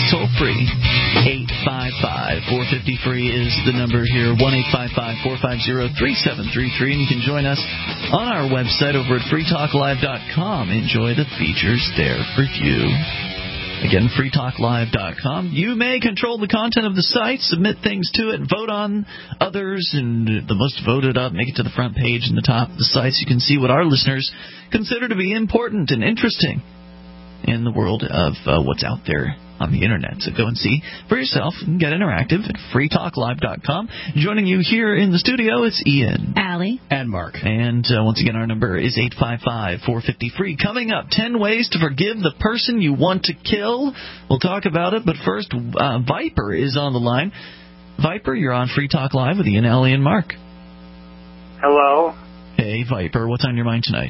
toll-free. 855-450-FREE is the number here, 1-855-450-3733, and you can join us on our website over at freetalklive.com. Enjoy the features there for you. Again, freetalklive.com. You may control the content of the site, submit things to it, vote on others, and the most voted up, make it to the front page and the top of the site so you can see what our listeners consider to be important and interesting in the world of what's out there on the Internet. So go and see for yourself and get interactive at freetalklive.com. Joining you here in the studio, it's Ian, Allie, and Mark. And once again, our number is 855-450-FREE. Coming up, 10 ways to forgive the person you want to kill. We'll talk about it, but first, Viper is on the line. Viper, you're on Free Talk Live with Ian, Allie, and Mark. Hello. Hey, Viper, what's on your mind tonight?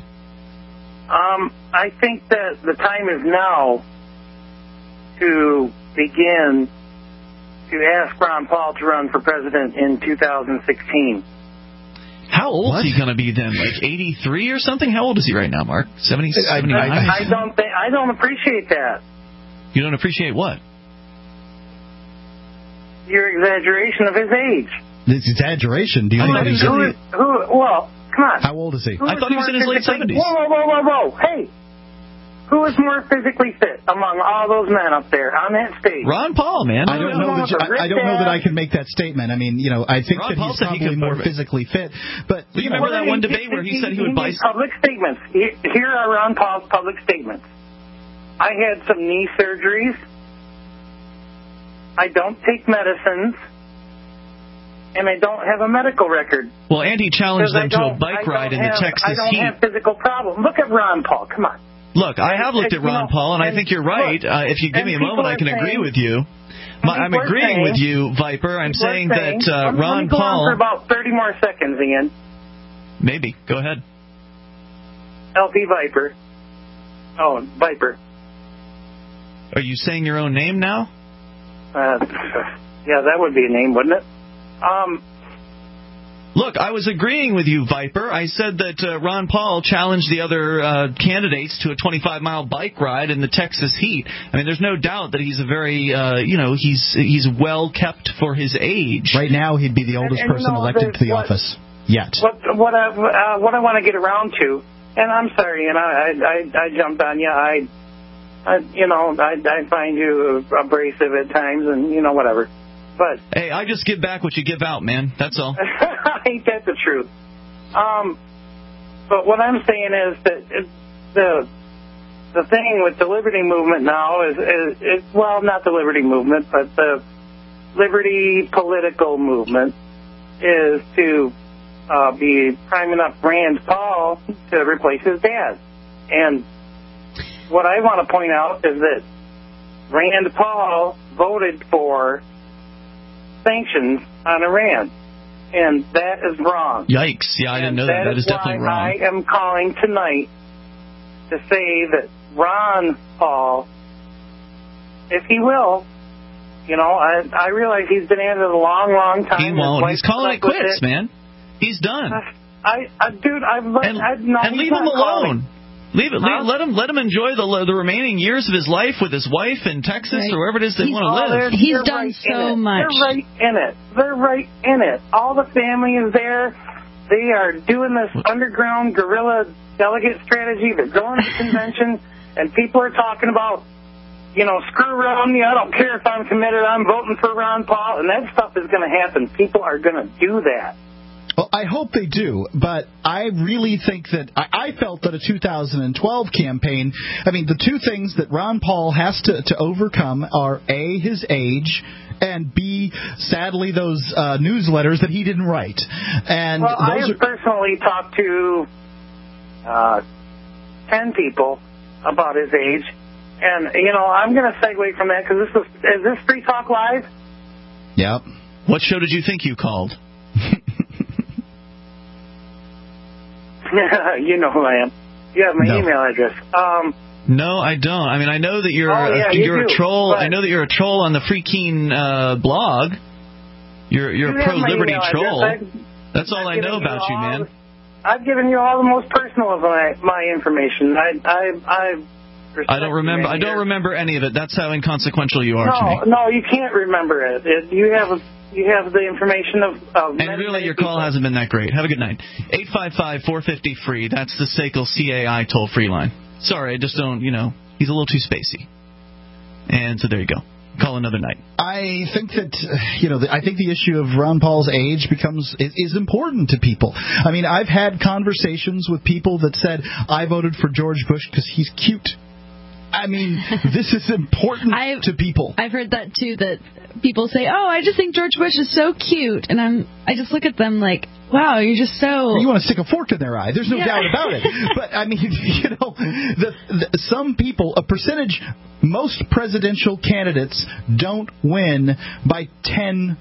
I think that the time is now to begin to ask Ron Paul to run for president in 2016. How old is he going to be then? Like 83 or something? How old is he right now, Mark? 70, 79? I don't appreciate that. You don't appreciate what? Your exaggeration of his age. This exaggeration? Do you think he's... Well, come on. How old is he? I thought he was in his late 70s. Whoa. Hey. Who is more physically fit among all those men up there on that stage? Ron Paul, man. I don't know that I can make that statement. I mean, I think Ron that Paul he's probably more physically fit. But you remember that one debate where he said he would buy public statements. Here are Ron Paul's public statements. I had some knee surgeries. I don't take medicines. And I don't have a medical record. Well, Andy challenged them to a bike ride in the Texas heat. I don't have physical problems. Look at Ron Paul. Come on. Look, I have looked at Ron Paul, and I think you're right. If you give me a moment, I can agree with you. I'm agreeing with you, Viper. I'm saying that Ron Paul... for about 30 more seconds, Ian. Maybe. Go ahead. LP Viper. Oh, Viper. Are you saying your own name now? Yeah, that would be a name, wouldn't it? Look, I was agreeing with you, Viper. I said that Ron Paul challenged the other candidates to a 25-mile bike ride in the Texas heat. I mean, there's no doubt that he's a very, he's well kept for his age. Right now, he'd be the oldest person elected to the office yet. What I want to get around to, and I'm sorry, and I jumped on you. I find you abrasive at times, and whatever. But hey, I just give back what you give out, man. That's all. Ain't that the truth? But what I'm saying is that the thing with the Liberty Movement now is well, not the Liberty Movement, but the Liberty political movement is to be priming up Rand Paul to replace his dad. And what I want to point out is that Rand Paul voted for sanctions on Iran, and that is wrong. Yikes. Yeah, I didn't know that. That is definitely wrong. I am calling tonight to say that Ron Paul, if he will, I realize he's been at it a long, long time. He won't. He's calling it quits, man. He's done. Dude, and leave him alone. Leave it. Let him enjoy the remaining years of his life with his wife in Texas or wherever it is they want to live. He's done so much. They're right in it. All the family is there. They are doing this underground guerrilla delegate strategy. They're going to the convention, and people are talking about, screw Romney. I don't care if I'm committed. I'm voting for Ron Paul, and that stuff is going to happen. People are going to do that. Well, I hope they do, but I really think that I felt that a 2012 campaign, the two things that Ron Paul has to overcome are A, his age, and B, sadly, those newsletters that he didn't write. And I have personally talked to 10 people about his age, and, I'm going to segue from that because is this Free Talk Live? Yep. What show did you think you called? You know who I am. You have my email address. No, I don't. I know that you're you're a troll. I know that you're a troll on the Freaking blog. You're a pro-liberty troll. That's all I know about you, man. I've given you all the most personal of my information. I've I don't remember any of it. That's how inconsequential you are to me. No, you can't remember it. You have the information of and really, your call hasn't been that great. Have a good night. 855-450-FREE. That's the SACL CAI toll-free line. Sorry, I just don't, he's a little too spacey. And so there you go. Call another night. I think that, I think the issue of Ron Paul's age is important to people. I mean, I've had conversations with people that said, I voted for George Bush because he's cute. I mean, this is important to people. I've heard that, too, that people say, oh, I just think George Bush is so cute. And I just look at them like, wow, you're just so... You want to stick a fork in their eye. There's no doubt about it. But, I mean, some people, a percentage, most presidential candidates don't win by 10%.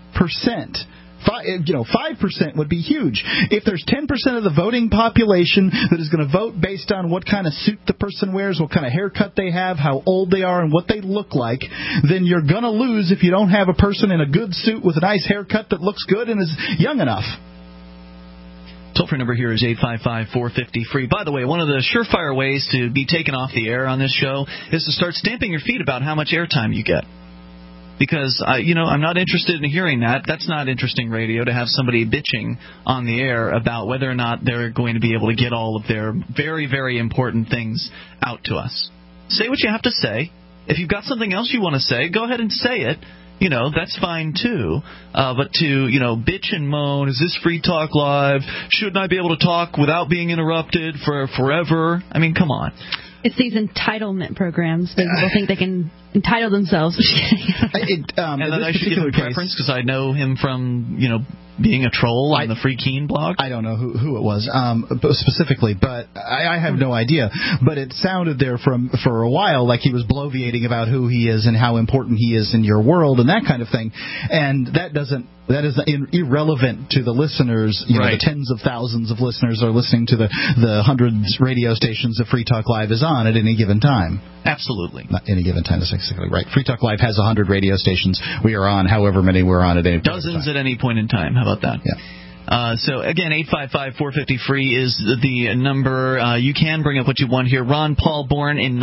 5% would be huge. If there's 10% of the voting population that is going to vote based on what kind of suit the person wears, what kind of haircut they have, how old they are, and what they look like, then you're going to lose if you don't have a person in a good suit with a nice haircut that looks good and is young enough. Toll-free number here is 855-450-FREE. By the way, one of the surefire ways to be taken off the air on this show is to start stamping your feet about how much airtime you get. Because, I'm not interested in hearing that. That's not interesting radio, to have somebody bitching on the air about whether or not they're going to be able to get all of their very, very important things out to us. Say what you have to say. If you've got something else you want to say, go ahead and say it. That's fine, too. But to, bitch and moan, is this Free Talk Live? Shouldn't I be able to talk without being interrupted for forever? I mean, come on. It's these entitlement programs. People think they can entitle themselves. And then I should give him preference because I know him from, being a troll on the Free Keene blog. I don't know who it was specifically, but I have no idea. But it sounded there for a while like he was bloviating about who he is and how important he is in your world and that kind of thing. And that is irrelevant to the listeners. The tens of thousands of listeners are listening to the hundreds radio stations that Free Talk Live is on at any given time. Absolutely. Not any given time, that's exactly right. Free Talk Live has 100 radio stations. We are on however many we're on at any point. Dozens at any point in time. How about that? Yeah. So, again, 855-450-FREE is the number. You can bring up what you want here. Ron Paul, born in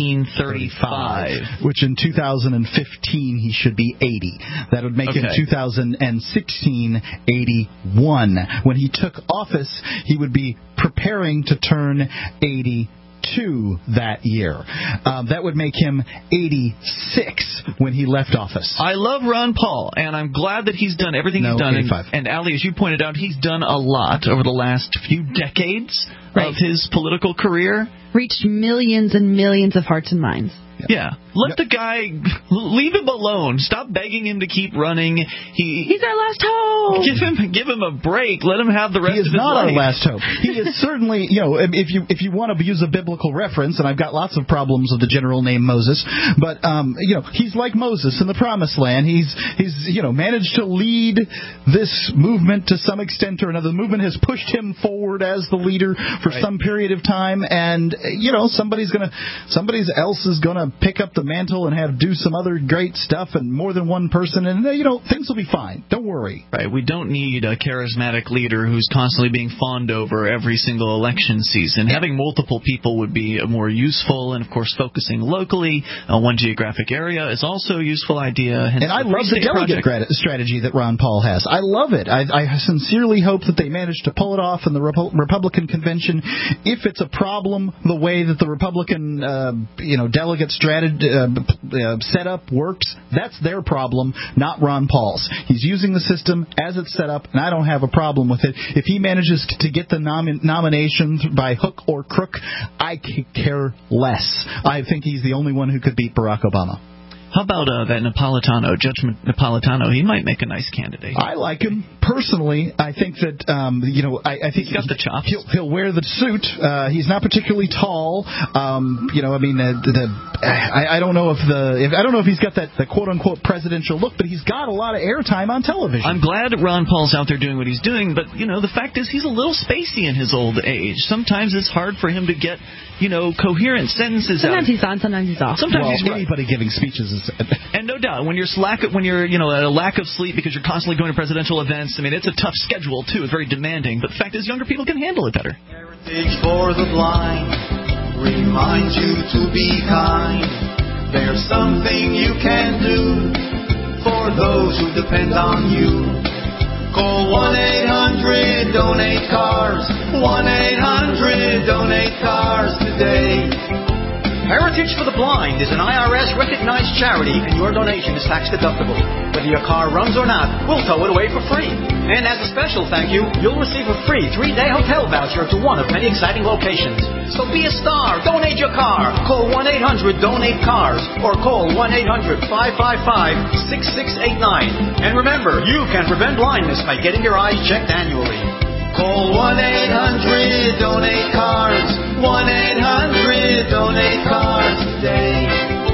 1935. Which in 2015 he should be 80. That would make him 2016 81. When he took office, he would be preparing to turn 82 that year. That would make him 86 when he left office. I love Ron Paul, and I'm glad that he's done everything he's done. 85. And Ali, as you pointed out, he's done a lot over the last few decades of his political career. Reached millions and millions of hearts and minds. Yeah. Let the guy, leave him alone. Stop begging him to keep running. He's our last hope. Give him a break. Let him have the rest of his life. He is not our last hope. He is certainly, if you want to use a biblical reference, and I've got lots of problems with the general name Moses, but he's like Moses in the Promised Land. He's managed to lead this movement to some extent or another. The movement has pushed him forward as the leader for some period of time, and somebody else is gonna pick up the mantle and do some other great stuff, and more than one person, and things will be fine. Don't worry. Right. We don't need a charismatic leader who's constantly being fawned over every single election season. Having multiple people would be more useful, and of course focusing locally on one geographic area is also a useful idea. And I love the delegate strategy that Ron Paul has. I love it. I sincerely hope that they manage to pull it off in the Republican convention. If it's a problem, the way that the Republican delegate strategy setup works, that's their problem, not Ron Paul's. He's using the system as it's set up, and I don't have a problem with it. If he manages to get the nomination by hook or crook, I care less. I think he's the only one who could beat Barack Obama. How about that Napolitano, Judge Napolitano? He might make a nice candidate. I like him personally. I think that I think he's got the chops. He'll wear the suit. He's not particularly tall. I don't know if he's got that quote unquote presidential look, but he's got a lot of airtime on television. I'm glad Ron Paul's out there doing what he's doing, but the fact is he's a little spacey in his old age. Sometimes it's hard for him to get coherent sentences out. Sometimes he's on, sometimes he's off. Sometimes he's anybody giving speeches is. And no doubt, when you're at a lack of sleep because you're constantly going to presidential events, I mean, it's a tough schedule too. It's very demanding. But the fact is, younger people can handle it better. Heritage for the blind. reminds you to be kind. There's something you can do for those who depend on you. Call 1-800-DONATE-CARS. 1-800-DONATE-CARS today. Heritage for the Blind is an IRS-recognized charity, and your donation is tax-deductible. Whether your car runs or not, we'll tow it away for free. And as a special thank you, you'll receive a free 3-day hotel voucher to one of many exciting locations. So be a star. Donate your car. Call 1-800-DONATE-CARS or call 1-800-555-6689. And remember, you can prevent blindness by getting your eyes checked annually. Call 1-800-DONATE-CARS. 1-800-DONATE-CARS today.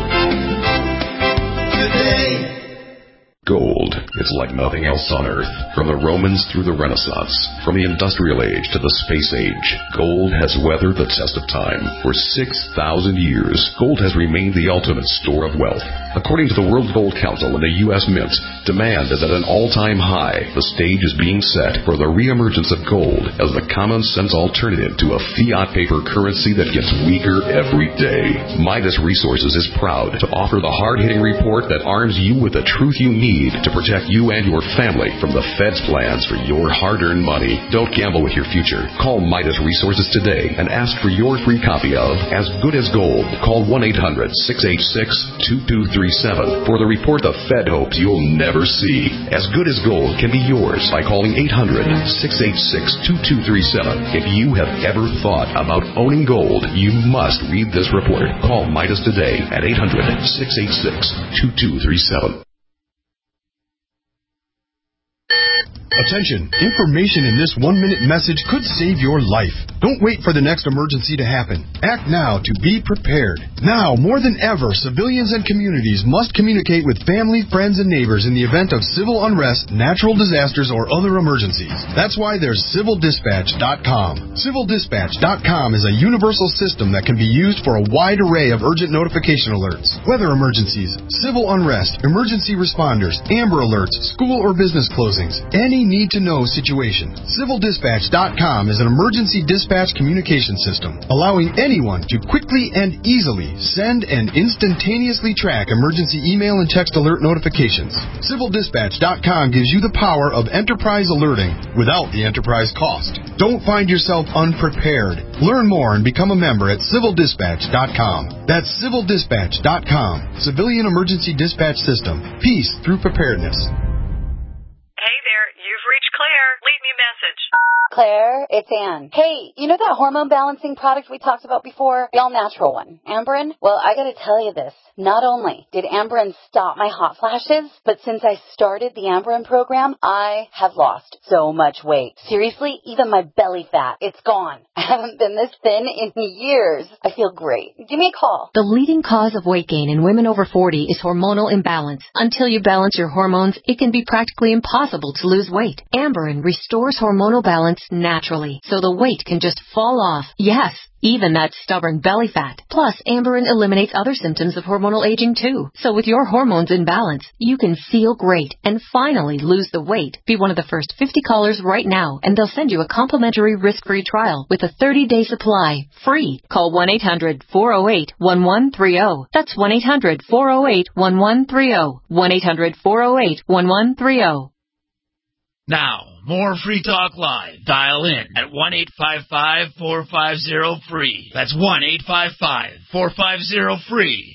Gold is like nothing else on Earth. From the Romans through the Renaissance, from the Industrial Age to the Space Age, gold has weathered the test of time. For 6,000 years, gold has remained the ultimate store of wealth. According to the World Gold Council and the U.S. Mint, demand is at an all-time high. The stage is being set for the reemergence of gold as the common-sense alternative to a fiat paper currency that gets weaker every day. Midas Resources is proud to offer the hard-hitting report that arms you with the truth you need to protect you and your family from the Fed's plans for your hard-earned money. Don't gamble with your future. Call Midas Resources today and ask for your free copy of As Good as Gold. Call 1-800-686-2237 for the report the Fed hopes you'll never see. As Good as Gold can be yours by calling 800-686-2237. If you have ever thought about owning gold, you must read this report. Call Midas today at 800-686-2237. Attention! Information in this 1-minute message could save your life. Don't wait for the next emergency to happen. Act now to be prepared. Now, more than ever, civilians and communities must communicate with family, friends, and neighbors in the event of civil unrest, natural disasters, or other emergencies. That's why there's CivilDispatch.com. CivilDispatch.com is a universal system that can be used for a wide array of urgent notification alerts. Weather emergencies, civil unrest, emergency responders, Amber Alerts, school or business closings, any need-to-know situation. CivilDispatch.com is an emergency dispatch communication system, allowing anyone to quickly and easily send and instantaneously track emergency email and text alert notifications. CivilDispatch.com gives you the power of enterprise alerting without the enterprise cost. Don't find yourself unprepared. Learn more and become a member at CivilDispatch.com. That's CivilDispatch.com. Civilian Emergency Dispatch System. Peace through preparedness. Hey there, you've reached Claire. Leave me a message. Claire, it's Ann. Hey, you know that hormone balancing product we talked about before? The all-natural one, Amberen? Well, I gotta tell you this. Not only did Amberen stop my hot flashes, but since I started the Amberen program, I have lost so much weight. Seriously, even my belly fat, it's gone. I haven't been this thin in years. I feel great. Give me a call. The leading cause of weight gain in women over 40 is hormonal imbalance. Until you balance your hormones, it can be practically impossible to lose weight. Amberen restores hormonal balance naturally, so the weight can just fall off. Yes, even that stubborn belly fat. Plus, Amberen eliminates other symptoms of hormonal aging too. So with your hormones in balance, you can feel great and finally lose the weight. Be one of the first 50 callers right now, and they'll send you a complimentary risk-free trial with a 30-day supply, free. Call 1-800-408-1130. That's 1-800-408-1130. 1-800-408-1130. Now, more Free Talk Live. Dial in at 1-855-450-FREE. That's 1-855-450-FREE.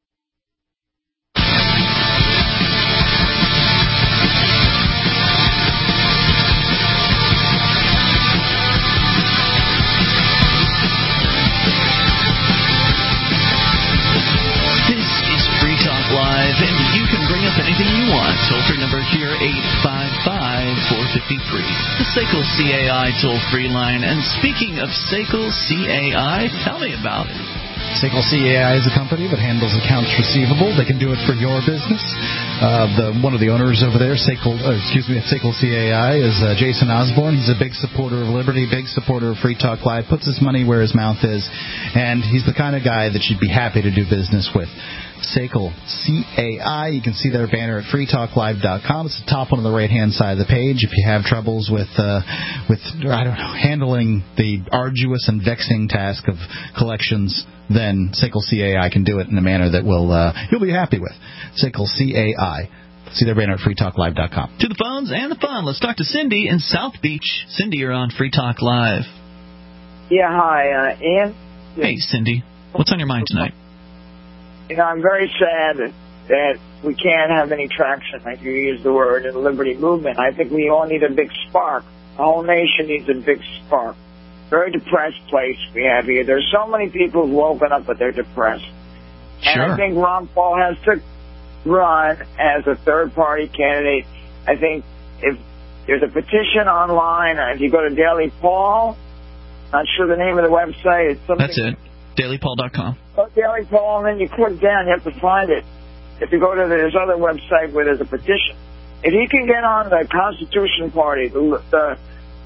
Live, and you can bring up anything you want. Toll-free number here, 855-450-FREE. The SACL CAI toll-free line. And speaking of SACL CAI, tell me about it. SACL CAI is a company that handles accounts receivable. They can do it for your business. One of the owners over there, SACL CAI, is Jason Osborne. He's a big supporter of Liberty, big supporter of Free Talk Live, puts his money where his mouth is, and he's the kind of guy that you'd be happy to do business with. SACL, C-A-I. You can see their banner at freetalklive.com. It's the top one on the right-hand side of the page. If you have troubles with handling the arduous and vexing task of collections, then SACL CAI can do it in a manner that you'll be happy with. SACL CAI. See their banner at freetalklive.com. To the phones and the fun. Let's talk to Cindy in South Beach. Cindy, you're on Free Talk Live. Yeah, hi, Ian. Hey, Cindy. What's on your mind tonight? I'm very sad that we can't have any traction, like you used the word, in the liberty movement. I think we all need a big spark. The whole nation needs a big spark. Very depressed place we have here. There's so many people who've woken up, but they're depressed. Sure. And I think Ron Paul has to run as a third-party candidate. I think if there's a petition online, if you go to Daily Paul, not sure the name of the website. It's something. That's it. DailyPaul.com. Go to Daily Paul, and then you click down. You have to find it. If you go to this other website where there's a petition, if you can get on the Constitution Party, the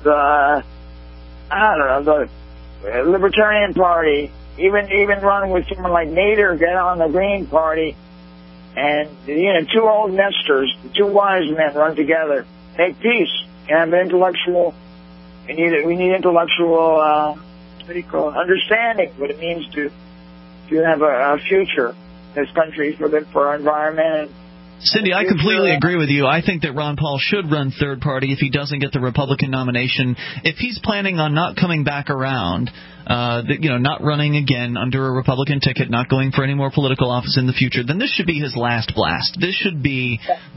Libertarian Party, even run with someone like Nader, get on the Green Party, and two old nesters, two wise men run together, make peace, and have an intellectual. We need intellectual understanding what it means to have a future in this country for our environment. Cindy, I completely agree with you. I think that Ron Paul should run third party if he doesn't get the Republican nomination. If he's planning on not coming back around, not running again under a Republican ticket, not going for any more political office in the future, then this should be his last blast. This should be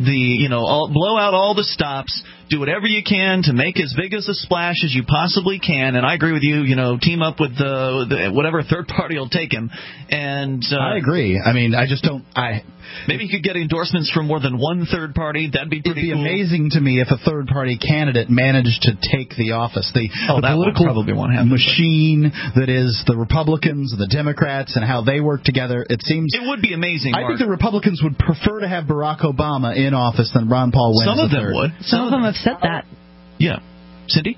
blow out all the stops, do whatever you can to make as big as a splash as you possibly can. And I agree with you, team up with whatever third party will take him. And I agree. I mean, I just don't. Maybe you could get endorsements from more than one third party. That'd be pretty cool. It'd be amazing to me if a third party candidate managed to take the office. The political machine that is the Republicans and the Democrats and how they work together. It would be amazing. I think the Republicans would prefer to have Barack Obama in office than Ron Paul wins. Some of them would. Some of them have said that. Yeah. Cindy?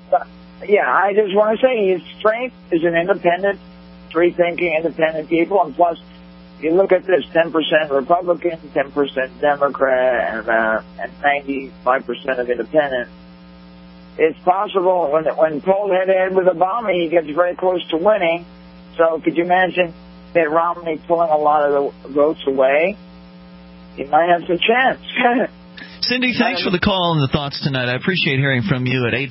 Yeah, I just want to say his strength is an independent, free-thinking, independent people, and plus, you look at this, 10% Republican, 10% Democrat, and 95% of independent. It's possible when Paul head-to-head with Obama, he gets very close to winning. So could you imagine Mitt Romney pulling a lot of the votes away? He might have some chance. Cindy, thanks for the call and the thoughts tonight. I appreciate hearing from you at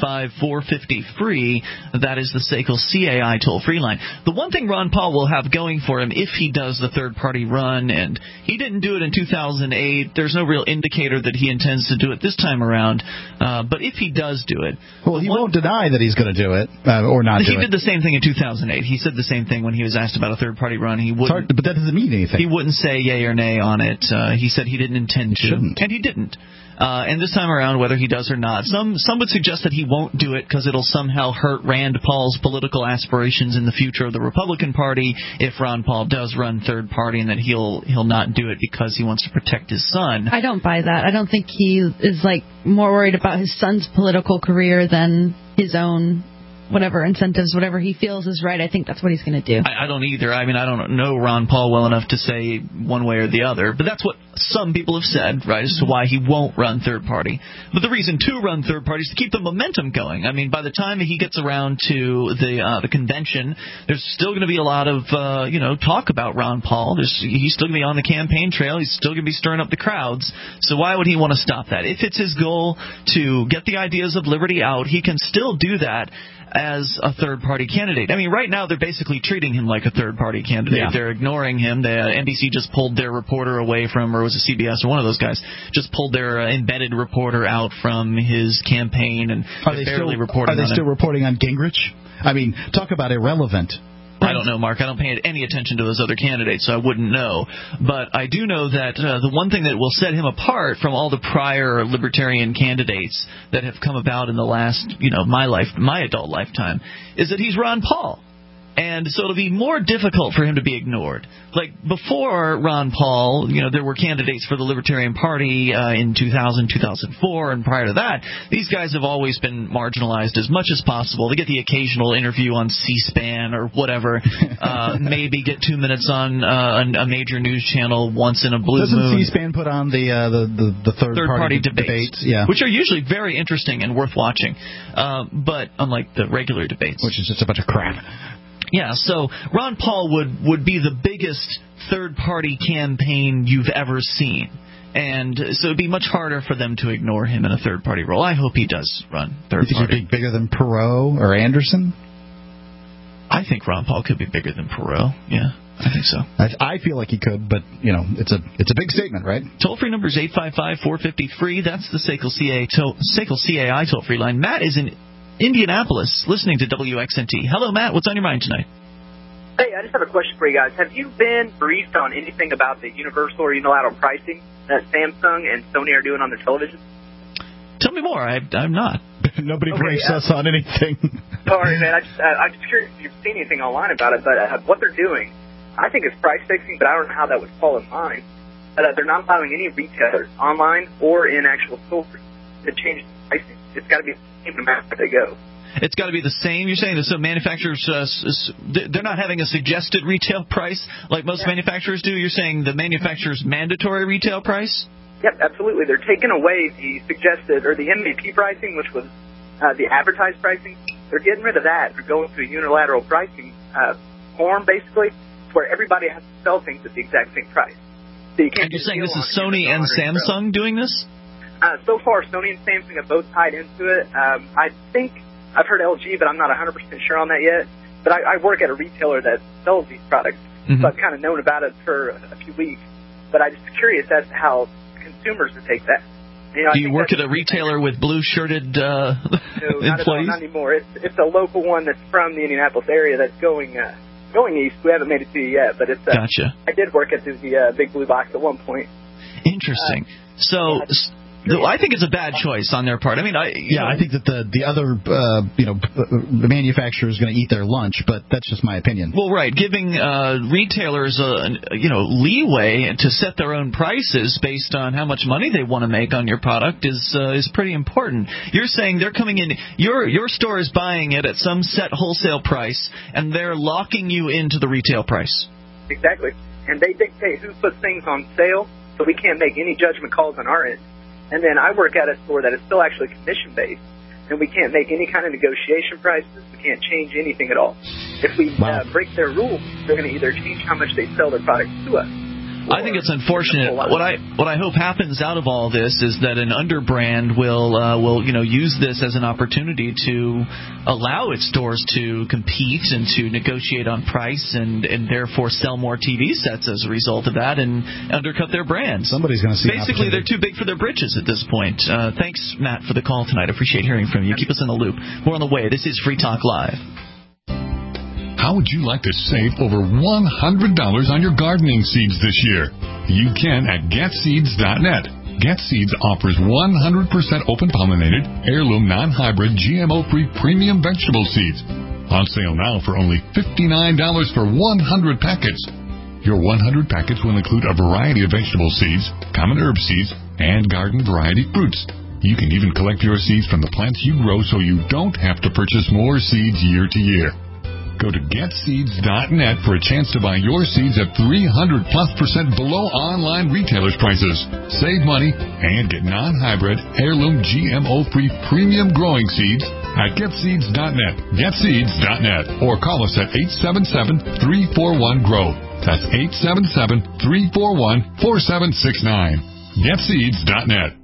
855-450-FREE. That is the SACL CAI toll-free line. The one thing Ron Paul will have going for him if he does the third-party run, and he didn't do it in 2008, there's no real indicator that he intends to do it this time around, but if he does do it... Well, he won't deny that he's going to do it, or not do it. He did the same thing in 2008. He said the same thing when he was asked about a third-party run. He wouldn't, but that doesn't mean anything. He wouldn't say yay or nay on it. He said he didn't intend to. And he didn't. And this time around, whether he does or not, some would suggest that he won't do it because it'll somehow hurt Rand Paul's political aspirations in the future of the Republican Party if Ron Paul does run third party, and that he'll not do it because he wants to protect his son. I don't buy that. I don't think he is more worried about his son's political career than his own whatever incentives, whatever he feels is right. I think that's what he's going to do. I don't either. I mean, I don't know Ron Paul well enough to say one way or the other, but that's what some people have said, right, as to why he won't run third party. But the reason to run third party is to keep the momentum going. I mean, by the time he gets around to the convention, there's still going to be a lot of talk about Ron Paul. He's still going to be on the campaign trail. He's still going to be stirring up the crowds. So why would he want to stop that? If it's his goal to get the ideas of liberty out, he can still do that as a third-party candidate. I mean, right now they're basically treating him like a third-party candidate. Yeah. They're ignoring him. NBC just pulled their reporter away from, or was it CBS or one of those guys, just pulled their embedded reporter out from his campaign, and are they still reporting on Gingrich? I mean, talk about irrelevant. I don't know, Mark. I don't pay any attention to those other candidates, so I wouldn't know. But I do know that the one thing that will set him apart from all the prior libertarian candidates that have come about in the last, my adult lifetime, is that he's Ron Paul. And so it'll be more difficult for him to be ignored. Like before Ron Paul, there were candidates for the Libertarian Party in 2000, 2004, and prior to that, these guys have always been marginalized as much as possible. They get the occasional interview on C-SPAN or whatever, maybe get 2 minutes on a major news channel once in a blue moon. Doesn't C-SPAN put on the third-party debates? Yeah. Which are usually very interesting and worth watching, but unlike the regular debates. Which is just a bunch of crap. Yeah, so Ron Paul would be the biggest third-party campaign you've ever seen. And so it would be much harder for them to ignore him in a third-party role. I hope he does run third-party. You think he'd be bigger than Perot or Anderson? I think Ron Paul could be bigger than Perot, yeah. I think so. I feel like he could, but, it's a big statement, right? Toll-free number is 855-450-FREE. That's the SACL CAI toll-free line. Matt is in Indianapolis, listening to WXNT. Hello, Matt. What's on your mind tonight? Hey, I just have a question for you guys. Have you been briefed on anything about the universal or unilateral pricing that Samsung and Sony are doing on their television? Tell me more. I'm not. Nobody briefs us on anything. Sorry, man. I'm just curious if you've seen anything online about it, but what they're doing, I think it's price fixing, but I don't know how that would fall in line. They're not allowing any retailers online or in actual stores to change the pricing. It's got to be the same no matter where they go. It's got to be the same, you're saying? So manufacturers, they're not having a suggested retail price like most manufacturers do? You're saying the manufacturer's mandatory retail price? Yep, absolutely. They're taking away the suggested, or the MVP pricing, which was the advertised pricing. They're getting rid of that. They're going to a unilateral pricing form, basically, where everybody has to sell things at the exact same price. So you can't. And you're saying this is Sony and Samsung doing this? So far, Sony and Samsung have both tied into it. I think I've heard LG, but I'm not 100% sure on that yet. But I work at a retailer that sells these products, so I've kind of known about it for a few weeks. But I'm just curious as to how consumers would take that. Do you work at a retailer with blue-shirted employees? Not anymore. It's a local one that's from the Indianapolis area that's going east. We haven't made it to you yet, but it's. Gotcha. I did work at the Big Blue Box at one point. Interesting. I think it's a bad choice on their part. I mean, I think that the other the manufacturer is going to eat their lunch, but that's just my opinion. Well, right, giving retailers leeway to set their own prices based on how much money they want to make on your product is pretty important. You're saying they're coming in, your store is buying it at some set wholesale price, and they're locking you into the retail price. Exactly, and they dictate who puts things on sale, so we can't make any judgment calls on our end. And then I work at a store that is still actually commission-based, and we can't make any kind of negotiation prices. We can't change anything at all. If we break their rules, they're going to either change how much they sell their products to us. I think it's unfortunate. What I hope happens out of all this is that an underbrand will use this as an opportunity to allow its stores to compete and to negotiate on price and therefore sell more TV sets as a result of that and undercut their brand. Somebody's going to see. Basically, they're too big for their britches at this point. Thanks, Matt, for the call tonight. I appreciate hearing from you. Keep us in the loop. More on the way. This is Free Talk Live. How would you like to save over $100 on your gardening seeds this year? You can at GetSeeds.net. GetSeeds offers 100% open-pollinated, heirloom, non-hybrid, GMO-free premium vegetable seeds. On sale now for only $59 for 100 packets. Your 100 packets will include a variety of vegetable seeds, common herb seeds, and garden variety fruits. You can even collect your seeds from the plants you grow so you don't have to purchase more seeds year to year. Go to GetSeeds.net for a chance to buy your seeds at 300+% below online retailers' prices. Save money and get non-hybrid, heirloom, GMO-free premium growing seeds at GetSeeds.net. GetSeeds.net. Or call us at 877-341-GROW. That's 877-341-4769. GetSeeds.net.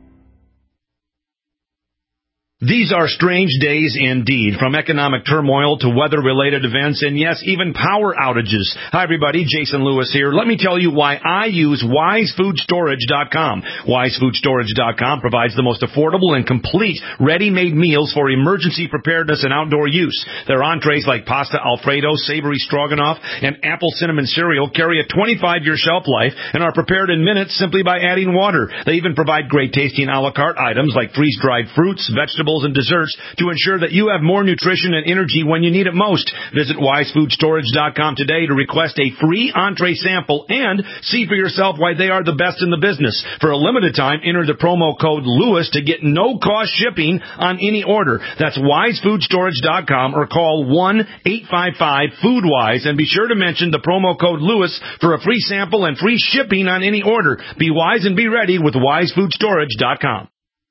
These are strange days indeed, from economic turmoil to weather-related events and, yes, even power outages. Hi, everybody. Jason Lewis here. Let me tell you why I use WiseFoodStorage.com. WiseFoodStorage.com provides the most affordable and complete ready-made meals for emergency preparedness and outdoor use. Their entrees like pasta Alfredo, savory stroganoff, and apple cinnamon cereal carry a 25-year shelf life and are prepared in minutes simply by adding water. They even provide great tasting a la carte items like freeze-dried fruits, vegetables, vegetables, and desserts to ensure that you have more nutrition and energy when you need it most. Visit WiseFoodStorage.com today to request a free entree sample and see for yourself why they are the best in the business. For a limited time, enter the promo code Lewis to get no-cost shipping on any order. That's WiseFoodStorage.com or call 1-855-FoodWise and be sure to mention the promo code Lewis for a free sample and free shipping on any order. Be wise and be ready with WiseFoodStorage.com.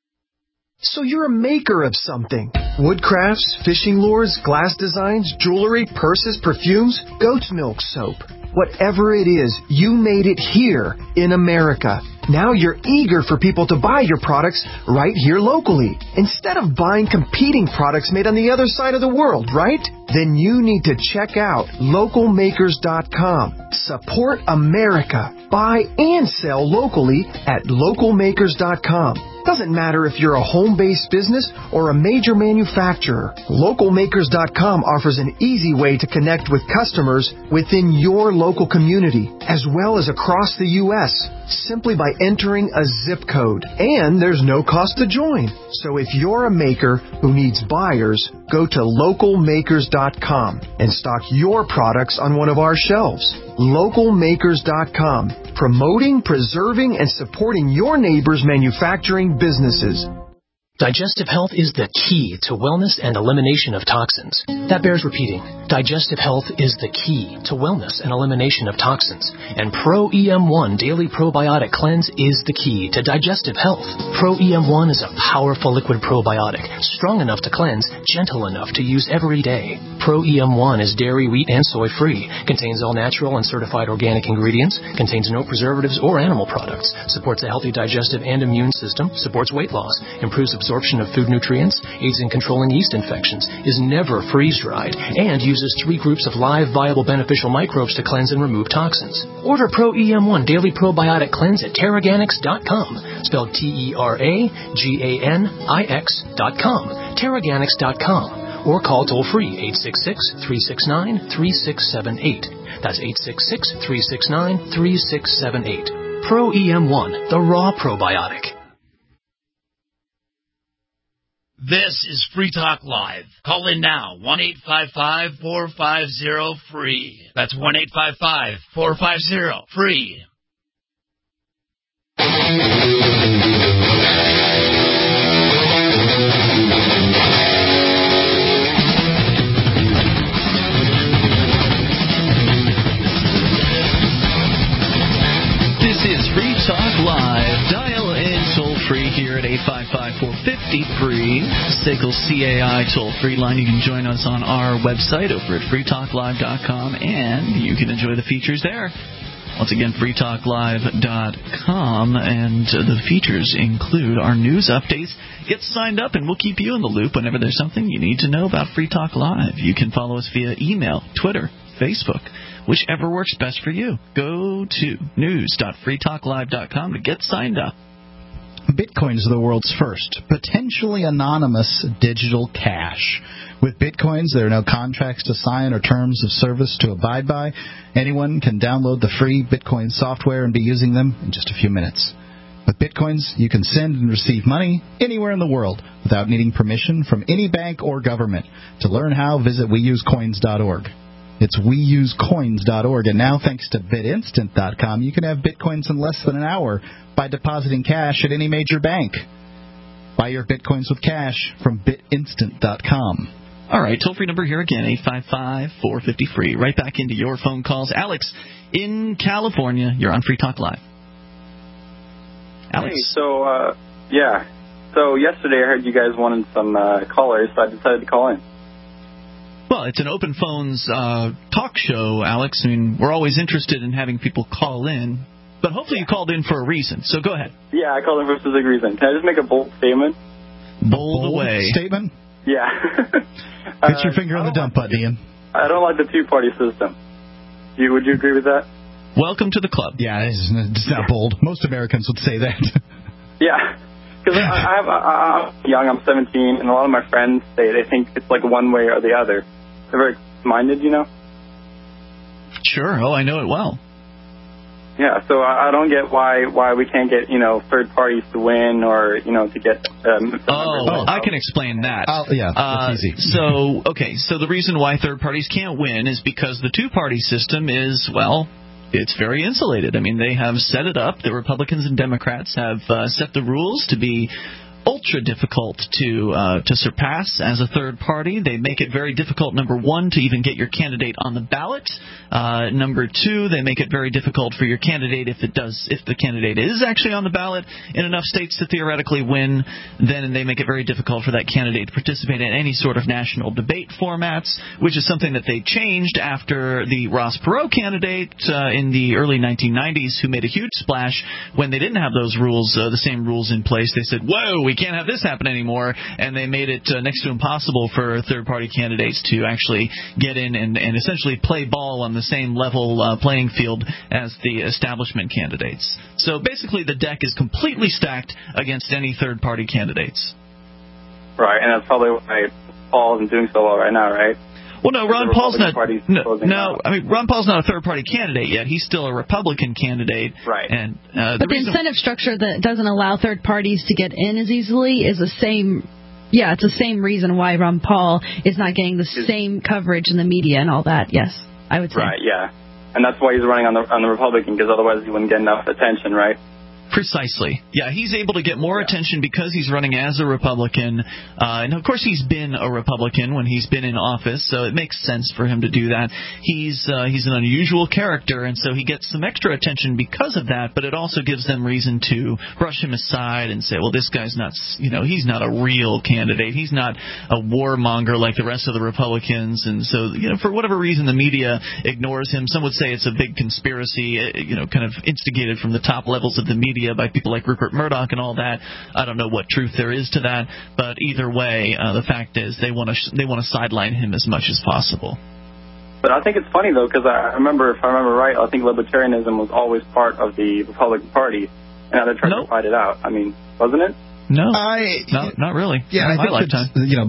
So you're a maker of something. Wood crafts, fishing lures, glass designs, jewelry, purses, perfumes, goat's milk soap. Whatever it is, you made it here in America. Now you're eager for people to buy your products right here locally, instead of buying competing products made on the other side of the world, right? Then you need to check out localmakers.com. Support America. Buy and sell locally at localmakers.com. Doesn't matter if you're a home-based business or a major manufacturer. Localmakers.com offers an easy way to connect with customers within your local community, as well as across the U.S., simply by entering a zip code. And there's no cost to join. So if you're a maker who needs buyers, go to localmakers.com and stock your products on one of our shelves. Localmakers.com, promoting, preserving, and supporting your neighbors' manufacturing businesses. Digestive health is the key to wellness and elimination of toxins. That bears repeating. Digestive health is the key to wellness and elimination of toxins. And Pro EM1 Daily Probiotic Cleanse is the key to digestive health. Pro EM1 is a powerful liquid probiotic, strong enough to cleanse, gentle enough to use every day. Pro EM1 is dairy, wheat, and soy free, contains all natural and certified organic ingredients, contains no preservatives or animal products, supports a healthy digestive and immune system, supports weight loss, improves absorption of food nutrients, aids in controlling yeast infections, is never freeze-dried, and uses 3 groups of live, viable, beneficial microbes to cleanse and remove toxins. Order Pro EM1 Daily Probiotic Cleanse at Terraganix.com, spelled TerraGanix.com, Terraganix.com, or call toll-free 866-369-3678. That's 866-369-3678. Pro EM1, the raw probiotic. This is Free Talk Live. Call in now, 1-855-450-FREE. That's 1-855-450-FREE. This is Free Talk Live. Dial in toll-free here at 855-450-FREE. SACL CAI toll-free line. You can join us on our website over at freetalklive.com, and you can enjoy the features there. Once again, freetalklive.com, and the features include our news updates. Get signed up, and we'll keep you in the loop whenever there's something you need to know about Free Talk Live. You can follow us via email, Twitter, Facebook, whichever works best for you. Go to news.freetalklive.com to get signed up. Bitcoin is the world's first potentially anonymous digital cash. With Bitcoins, there are no contracts to sign or terms of service to abide by. Anyone can download the free Bitcoin software and be using them in just a few minutes. With Bitcoins, you can send and receive money anywhere in the world without needing permission from any bank or government. To learn how, visit weusecoins.org. It's weusecoins.org, and now thanks to BitInstant.com, you can have Bitcoins in less than an hour by depositing cash at any major bank. Buy your Bitcoins with cash from BitInstant.com. All right, toll-free number here again, 855-450-FREE. Right back into your phone calls. Alex, in California, you're on Free Talk Live. Alex? Hey, so yesterday I heard you guys wanted some callers, so I decided to call in. Well, it's an open phones talk show, Alex. I mean, we're always interested in having people call in, but hopefully you called in for a reason, so go ahead. Yeah, I called in for a specific reason. Can I just make a bold statement? Bold away. Statement? Yeah. Get your finger on the dump button, Ian. I don't like the two-party system. Would you agree with that? Welcome to the club. Yeah, it's not bold. Most Americans would say that. Yeah. Because I'm young, I'm 17, and a lot of my friends they think it's like one way or the other. They're very minded, you know? Sure. Oh, I know it well. Yeah, so I don't get why we can't get, third parties to win or, to get... I can explain that. That's easy. So the reason why third parties can't win is because the two-party system is, well, it's very insulated. I mean, they have set it up. The Republicans and Democrats have set the rules to be ultra difficult to surpass as a third party. They make it very difficult, number one, to even get your candidate on the ballot. Number two, they make it very difficult for your candidate if the candidate is actually on the ballot in enough states to theoretically win. Then they make it very difficult for that candidate to participate in any sort of national debate formats, which is something that they changed after the Ross Perot candidate in the early 1990s, who made a huge splash when they didn't have those rules, the same rules in place. They said, whoa, we can't have this happen anymore, and they made it next to impossible for third-party candidates to actually get in and essentially play ball on the same level playing field as the establishment candidates. So basically the deck is completely stacked against any third-party candidates. Right, and that's probably why Paul isn't doing so well right now, right? Well, no, Ron Paul's not. Ron Paul's not a third-party candidate yet. He's still a Republican candidate. Right. And but the incentive structure that doesn't allow third parties to get in as easily is the same. Yeah, it's the same reason why Ron Paul is not getting the same coverage in the media and all that. Yes, I would say. Right. Yeah, and that's why he's running on the Republican, because otherwise he wouldn't get enough attention, right? Precisely. Yeah, he's able to get more attention because he's running as a Republican. And, of course, he's been a Republican when he's been in office, so it makes sense for him to do that. He's an unusual character, and so he gets some extra attention because of that, but it also gives them reason to brush him aside and say, well, this guy's not, he's not a real candidate. He's not a warmonger like the rest of the Republicans. And so, for whatever reason, the media ignores him. Some would say it's a big conspiracy, kind of instigated from the top levels of the media by people like Rupert Murdoch and all that. I don't know what truth there is to that, but either way, the fact is they want to sideline him as much as possible. But I think it's funny though, because if I remember right, I think libertarianism was always part of the Republican Party, and now they're trying to fight it out. I mean, wasn't it? No, not really. Yeah, not I think lifetime.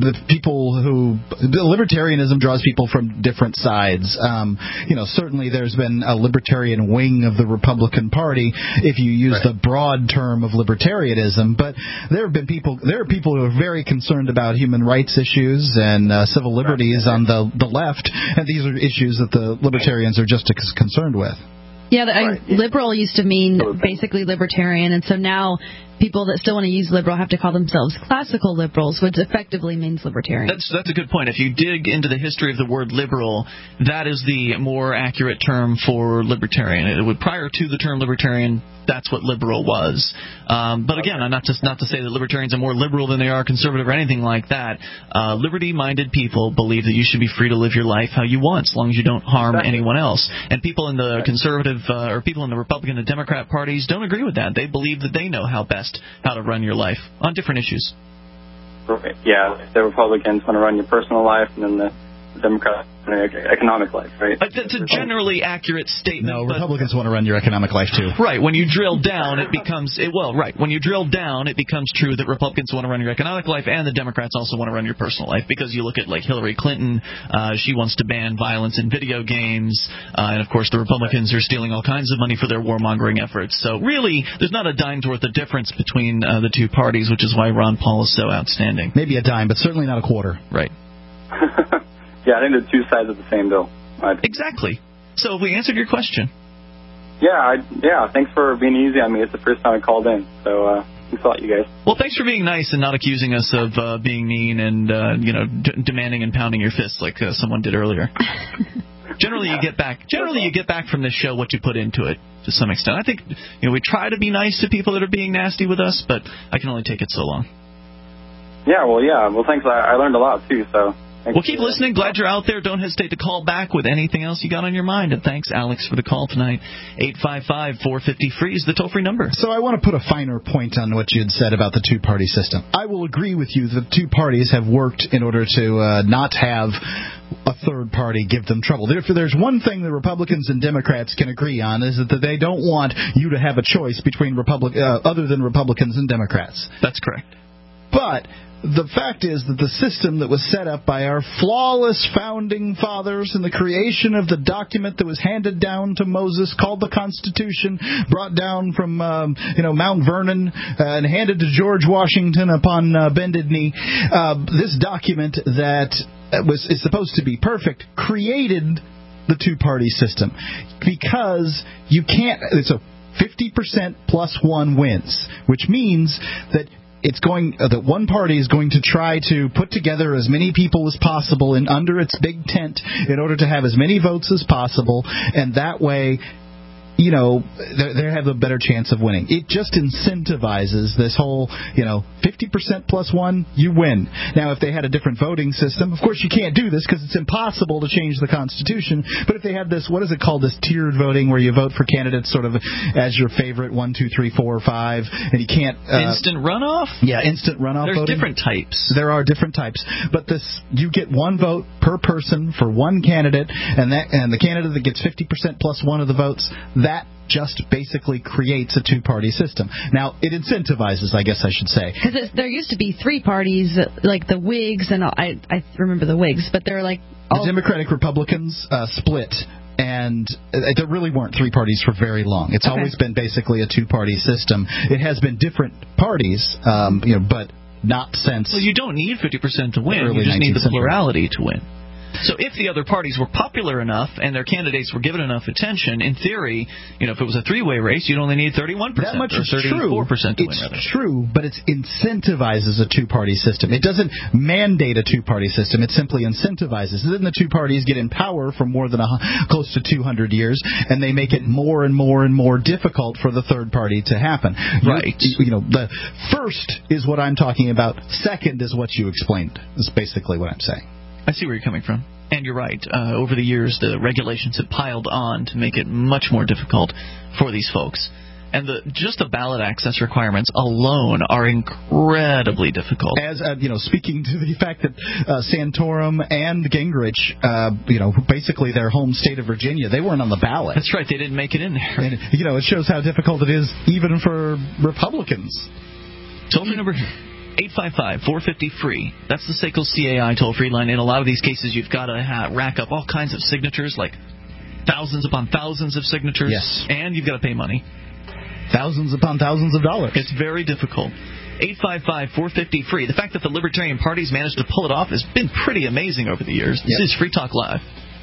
The libertarianism draws people from different sides. Certainly there's been a libertarian wing of the Republican Party, if you use the broad term of libertarianism. But there are people who are very concerned about human rights issues and civil liberties on the left, and these are issues that the libertarians are just as concerned with. Yeah, liberal used to mean basically libertarian, and so now people that still want to use liberal have to call themselves classical liberals, which effectively means libertarian. That's a good point. If you dig into the history of the word liberal, that is the more accurate term for libertarian. Prior to the term libertarian, that's what liberal was. But again, not to say that libertarians are more liberal than they are conservative or anything like that. Liberty-minded people believe that you should be free to live your life how you want, as long as you don't harm anyone else. And people in the conservative or people in the Republican and Democrat parties don't agree with that. They believe that they know how to run your life on different issues. Right. Yeah, the Republicans want to run your personal life, and then the Democrats economic life, right? That's a generally accurate statement. No, Republicans want to run your economic life too. Right. When you drill down, it becomes When you drill down, it becomes true that Republicans want to run your economic life, and the Democrats also want to run your personal life. Because you look at like Hillary Clinton, she wants to ban violence in video games, and of course the Republicans are stealing all kinds of money for their warmongering efforts. So really, there's not a dime's worth of difference between the two parties, which is why Ron Paul is so outstanding. Maybe a dime, but certainly not a quarter. Right. Yeah, I think the two sides of the same bill. Exactly. So we answered your question. Yeah, thanks for being easy on me. It's the first time I called in, so thanks a lot, you guys. Well, thanks for being nice and not accusing us of being mean and demanding and pounding your fists like someone did earlier. Generally, you get back from this show what you put into it to some extent. I think we try to be nice to people that are being nasty with us, but I can only take it so long. Yeah, well, thanks. I learned a lot too, so. Well, keep listening. Glad you're out there. Don't hesitate to call back with anything else you got on your mind. And thanks, Alex, for the call tonight. 855-450-FREE is the toll-free number. So I want to put a finer point on what you had said about the two-party system. I will agree with you that two parties have worked in order to not have a third party give them trouble. If there's one thing the Republicans and Democrats can agree on is that they don't want you to have a choice between other than Republicans and Democrats. That's correct. But the fact is that the system that was set up by our flawless founding fathers in the creation of the document that was handed down to Moses, called the Constitution, brought down from Mount Vernon and handed to George Washington upon bended knee, this document that is supposed to be perfect created the two-party system, because you can't. It's a 50% plus one wins, which means that that one party is going to try to put together as many people as possible under its big tent in order to have as many votes as possible, and that way, they have a better chance of winning. It just incentivizes this whole, 50% plus one, you win. Now, if they had a different voting system, of course you can't do this because it's impossible to change the Constitution, but if they had this, what is it called, this tiered voting where you vote for candidates sort of as your favorite, 1, 2, 3, 4, 5, and you can't... instant runoff? Yeah, instant runoff voting. There's different types. There are different types, but you get one vote per person for one candidate, and the candidate that gets 50% plus one of the votes, that just basically creates a two-party system. Now, it incentivizes, I guess I should say. Because there used to be three parties, like the Whigs, and I remember the Whigs, but they're like... The Democratic Republicans split, and there really weren't three parties for very long. It's always been basically a two-party system. It has been different parties, but not since... Well, you don't need 50% to win. You just need the plurality to win. So if the other parties were popular enough and their candidates were given enough attention, in theory, if it was a three-way race, you'd only need 31% that much or 34% to win. It's true, but it incentivizes a two-party system. It doesn't mandate a two-party system. It simply incentivizes. Then the two parties get in power for more than close to 200 years, and they make it more and more and more difficult for the third party to happen. Right. The first is what I'm talking about. Second is what you explained. Is basically what I'm saying. I see where you're coming from. And you're right. Over the years, the regulations have piled on to make it much more difficult for these folks. And just the ballot access requirements alone are incredibly difficult. As speaking to the fact that Santorum and Gingrich, basically their home state of Virginia, they weren't on the ballot. That's right. They didn't make it in there. And, it shows how difficult it is even for Republicans. Toll-free number 855-450-FREE. That's the SACL CAI toll-free line. In a lot of these cases, you've got to rack up all kinds of signatures, like thousands upon thousands of signatures. Yes. And you've got to pay money. Thousands upon thousands of dollars. It's very difficult. 855-450-FREE. The fact that the Libertarian Party's managed to pull it off has been pretty amazing over the years. This is Free Talk Live.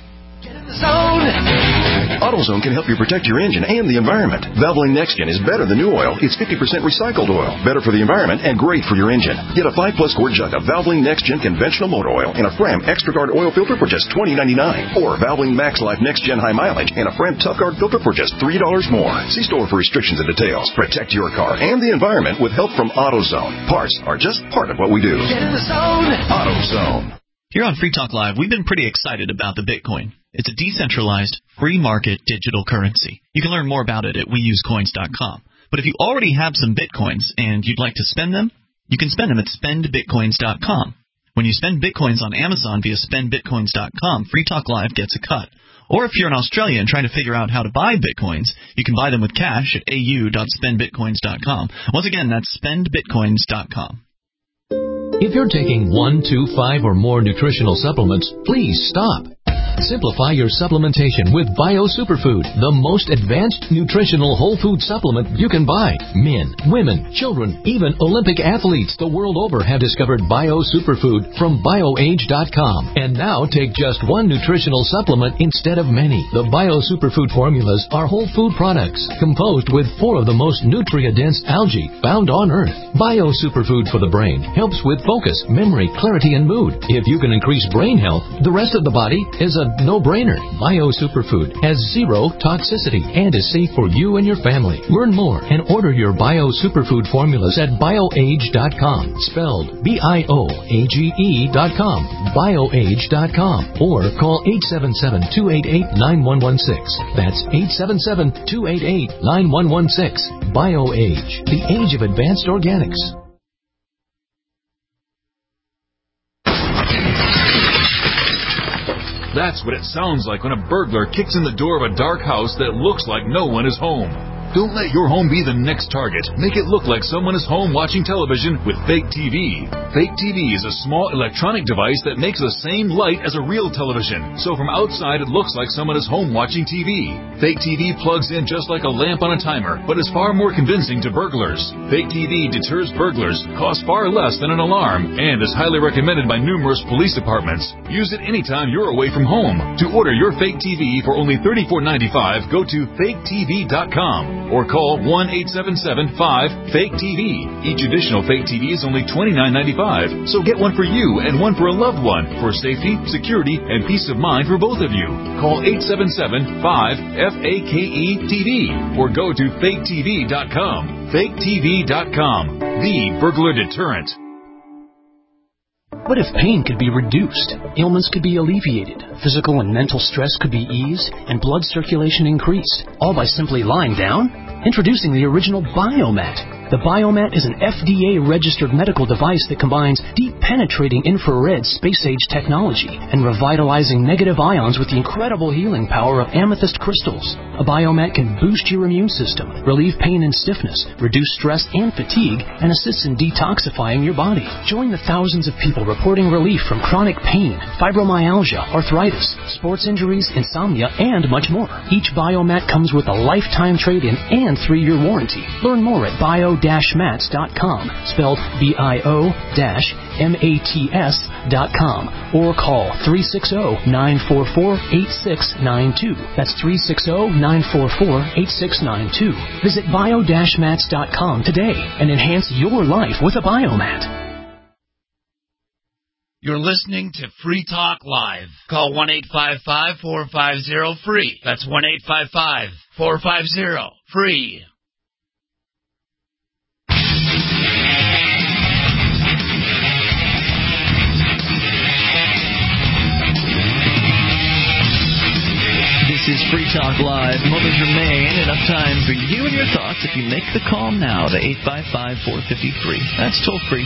AutoZone can help you protect your engine and the environment. Valvoline NextGen is better than new oil. It's 50% recycled oil, better for the environment and great for your engine. Get a 5+ quart jug of Valvoline NextGen conventional motor oil and a Fram Extra Guard oil filter for just $20.99, or Valvoline Max Life NextGen high mileage and a Fram Tough Guard filter for just $3 more. See store for restrictions and details. Protect your car and the environment with help from AutoZone. Parts are just part of what we do. Get in the zone. AutoZone. Here on Free Talk Live, we've been pretty excited about the Bitcoin. It's a decentralized, free market digital currency. You can learn more about it at weusecoins.com. But if you already have some Bitcoins and you'd like to spend them, you can spend them at spendbitcoins.com. When you spend Bitcoins on Amazon via spendbitcoins.com, Free Talk Live gets a cut. Or if you're an Australian trying to figure out how to buy Bitcoins, you can buy them with cash at au.spendbitcoins.com. Once again, that's spendbitcoins.com. If you're taking 1, 2, 5, or more nutritional supplements, please stop. Simplify your supplementation with Bio Superfood, the most advanced nutritional whole food supplement you can buy. Men, women, children, even Olympic athletes the world over have discovered Bio Superfood from BioAge.com. And now take just one nutritional supplement instead of many. The Bio Superfood formulas are whole food products composed with 4 of the most nutrient-dense algae found on Earth. Bio Superfood for the brain helps with focus, memory, clarity, and mood. If you can increase brain health, the rest of the body is a no-brainer. Bio Superfood has 0 toxicity and is safe for you and your family. Learn more and order your Bio Superfood formulas at BioAge.com, spelled BIOAGE.com, BioAge.com, or call 877-288-9116. That's 877-288-9116. BioAge, the age of advanced organics. That's what it sounds like when a burglar kicks in the door of a dark house that looks like no one is home. Don't let your home be the next target. Make it look like someone is home watching television with Fake TV. Fake TV is a small electronic device that makes the same light as a real television. So from outside, it looks like someone is home watching TV. Fake TV plugs in just like a lamp on a timer, but is far more convincing to burglars. Fake TV deters burglars, costs far less than an alarm, and is highly recommended by numerous police departments. Use it anytime you're away from home. To order your Fake TV for only $34.95, go to faketv.com or call 1-877-5-FAKE-TV. Each additional Fake TV is only $29.95, so get one for you and one for a loved one for safety, security, and peace of mind for both of you. Call 877-5-FAKE-TV or go to faketv.com. faketv.com, the burglar deterrent. What if pain could be reduced, ailments could be alleviated, physical and mental stress could be eased, and blood circulation increased, all by simply lying down? Introducing the original Biomat. The Biomat is an FDA-registered medical device that combines deep penetrating infrared space-age technology and revitalizing negative ions with the incredible healing power of amethyst crystals. A Biomat can boost your immune system, relieve pain and stiffness, reduce stress and fatigue, and assists in detoxifying your body. Join the thousands of people reporting relief from chronic pain, fibromyalgia, arthritis, sports injuries, insomnia, and much more. Each Biomat comes with a lifetime trade-in and 3-year warranty. Learn more at bio-mats.com, spelled bio-mats.com, or call 360-944-8692. That's 360-944-8692. Visit bio-mats.com today and enhance your life with a Biomat. You're listening to Free Talk Live. Call 1-855-450-FREE. That's 1-855-450-FREE. This is Free Talk Live. Moments remain. Enough time for you and your thoughts if you make the call now to 855-450-FREE. That's toll free.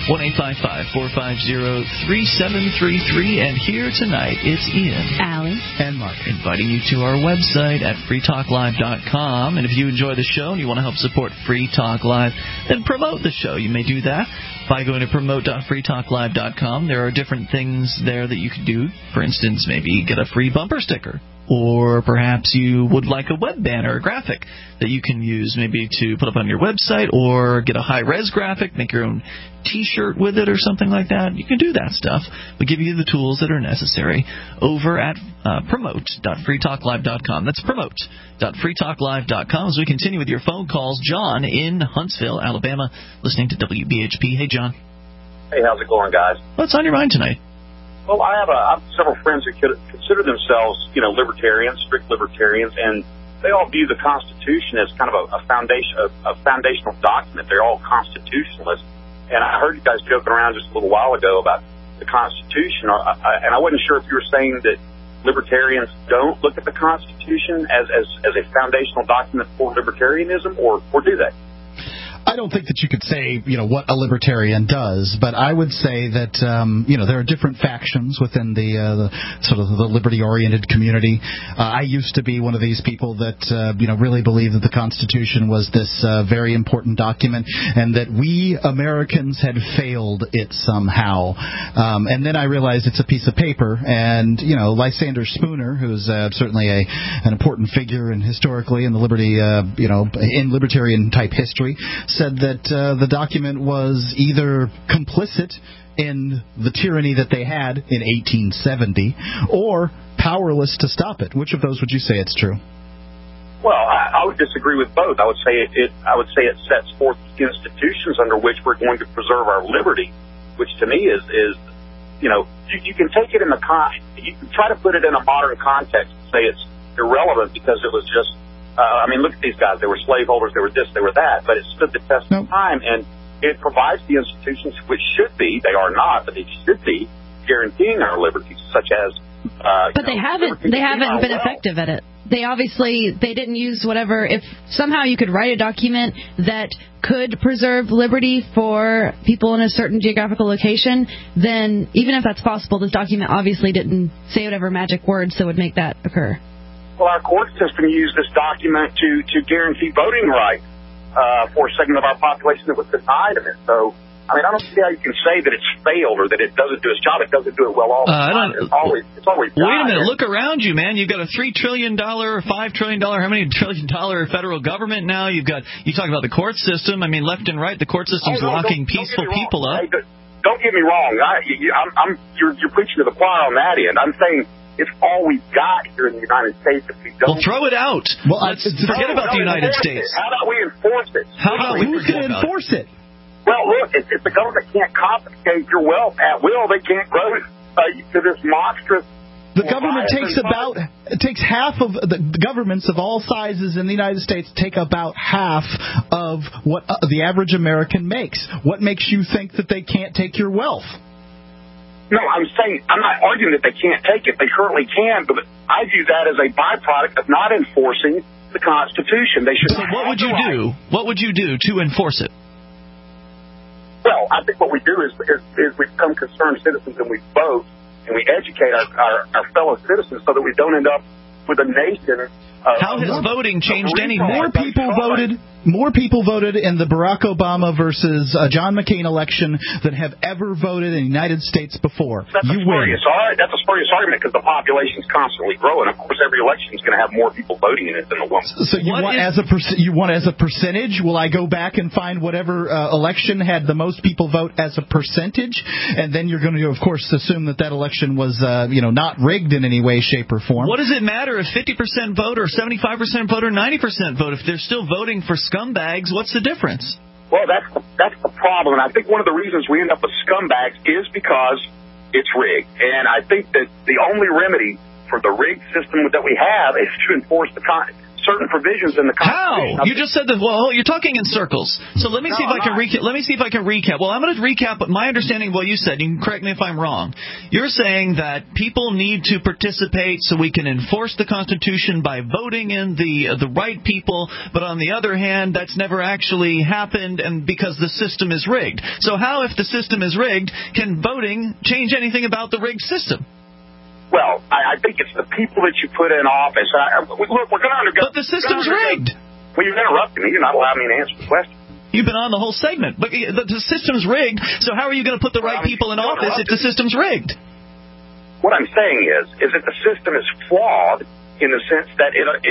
1-855-450-3733. And here tonight, it's Ian, Allie, and Mark, inviting you to our website at freetalklive.com. And if you enjoy the show and you want to help support Free Talk Live, then promote the show. You may do that by going to promote.freetalklive.com. There are different things there that you can do. For instance, maybe get a free bumper sticker. Or perhaps you would like a web banner or graphic that you can use maybe to put up on your website, or get a high-res graphic, make your own T-shirt with it or something like that. You can do that stuff. We give you the tools that are necessary over at promote.freetalklive.com. That's promote.freetalklive.com. As we continue with your phone calls, John in Huntsville, Alabama, listening to WBHP. Hey, John. Hey, how's it going, guys? What's on your mind tonight? Well, I have several friends who consider themselves, libertarians, strict libertarians, and they all view the Constitution as kind of a foundational document. They're all constitutionalists. And I heard you guys joking around just a little while ago about the Constitution, and I wasn't sure if you were saying that libertarians don't look at the Constitution as a foundational document for libertarianism, or do they? I don't think that you could say, what a libertarian does, but I would say that, there are different factions within the sort of the liberty-oriented community. I used to be one of these people that, really believed that the Constitution was this very important document, and that we Americans had failed it somehow. And then I realized it's a piece of paper, and, Lysander Spooner, who's certainly an important figure and historically in the liberty, in libertarian-type history, said that the document was either complicit in the tyranny that they had in 1870 or powerless to stop it. Which of those would you say it's true? Well, I would disagree with both. I would say it sets forth institutions under which we're going to preserve our liberty, which to me is you can take it in you can try to put it in a modern context and say it's irrelevant because it was just. Look at these guys. They were slaveholders. They were this. They were that. But it stood the test of time, and it provides the institutions which should be. They are not, but they should be guaranteeing our liberties, such as. But they haven't. They haven't been effective at it. They didn't use whatever. If somehow you could write a document that could preserve liberty for people in a certain geographical location, then even if that's possible, this document obviously didn't say whatever magic words that would make that occur. Well, our court system used this document to guarantee voting rights for a segment of our population that was denied of it. So, I mean, I don't see how you can say that it's failed or that it doesn't do its job. It doesn't do it well all the time. It's always Wait a minute. Look around you, man. You've got a $3 trillion, $5 trillion, how many $trillion federal government now? You talk about the court system. I mean, left and right, the court system's locking peaceful people up. Hey, don't get me wrong. You're preaching to the choir on that end. I'm saying it's all we've got here in the United States. If we don't, well, throw it out. Well, let's forget about the United States. How about we enforce it? Who's going to enforce it? Well, look, if the government can't confiscate your wealth at will, they can't grow to this monstrous. The government takes half of the governments of all sizes in the United States take about half of what the average American makes. What makes you think that they can't take your wealth? No, I'm not arguing that they can't take it. They certainly can, but I view that as a byproduct of not enforcing the Constitution. They should. So what would you do? What would you do to enforce it? Well, I think what we do is we become concerned citizens and we vote and we educate our fellow citizens so that we don't end up with a nation. How has voting changed any more? More people voted in the Barack Obama versus John McCain election than have ever voted in the United States before. That's a spurious argument because the population's constantly growing. Of course, every election is going to have more people voting in it than the one. So you want as a percentage? Will I go back and find whatever election had the most people vote as a percentage, and then you're going to, of course, assume that election was not rigged in any way, shape, or form? What does it matter if 50% vote or 75% vote or 90% vote? If they're still voting for scumbags, what's the difference? Well, that's the problem, and I think one of the reasons we end up with scumbags is because it's rigged. And I think that the only remedy for the rigged system that we have is to enforce certain provisions in the Constitution. How? You just said that. Well, you're talking in circles. So let me see if I can recap. Well, I'm going to recap my understanding of what you said. You can correct me if I'm wrong. You're saying that people need to participate so we can enforce the Constitution by voting in the right people, but on the other hand, that's never actually happened, and because the system is rigged. So how, if the system is rigged, can voting change anything about the rigged system? Well, I think it's the people that you put in office. Look, we're going to undergo... But the system's rigged. Well, you're interrupting me. You're not allowing me to answer the question. You've been on the whole segment. But the system's rigged, so how are you going to put the right people in office if the system's rigged? What I'm saying is that the system is flawed in the sense that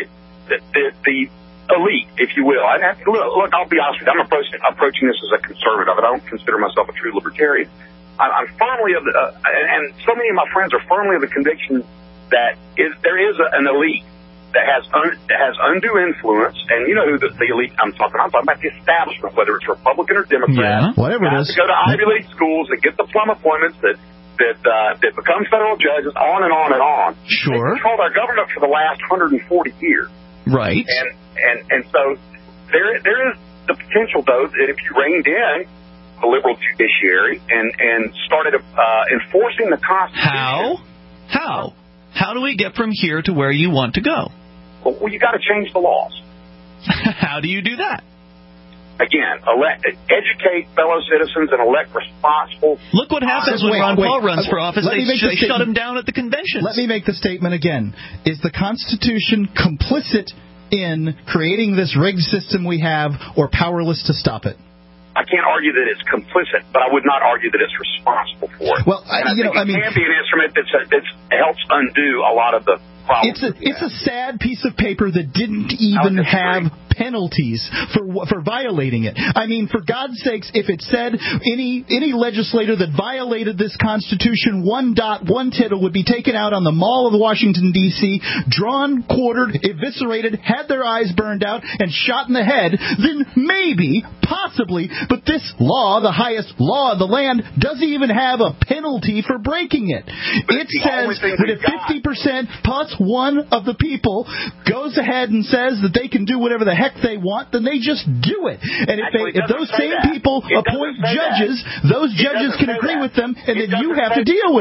the elite, if you will... And look, I'll be honest with you. I'm approaching this as a conservative. I don't consider myself a true libertarian. I'm firmly and so many of my friends are firmly of the conviction that there is an elite that has undue influence, and you know who the elite I'm talking about the establishment, whether it's Republican or Democrat. Yeah, whatever it is. To go to Ivy League schools and get the plum appointments that become federal judges, on and on and on. Sure. They controlled our government for the last 140 years. Right. And so there is the potential, though, that if you reined in the liberal judiciary and started enforcing the Constitution. How do we get from here to where you want to go? Well, you got to change the laws. How do you do that? Again, educate fellow citizens and elect responsible. Look what happens when Ron Paul runs for office. They shut him down at the conventions. Let me make the statement again. Is the Constitution complicit in creating this rigged system we have, or powerless to stop it? I can't argue that it's complicit, but I would not argue that it's responsible for it. Well, I think it can be an instrument that helps undo a lot of the problems. It's a sad piece of paper that didn't even have penalties for violating it. I mean, for God's sakes, if it said any legislator that violated this Constitution, one tittle would be taken out on the Mall of Washington, D.C., drawn, quartered, eviscerated, had their eyes burned out, and shot in the head, then maybe, possibly, but this law, the highest law of the land, doesn't even have a penalty for breaking it. It says that if 50% plus one of the people goes ahead and says that they can do whatever the heck they want, then they just do it. And if those same people appoint judges, those judges can agree with them, and then you have to deal with it.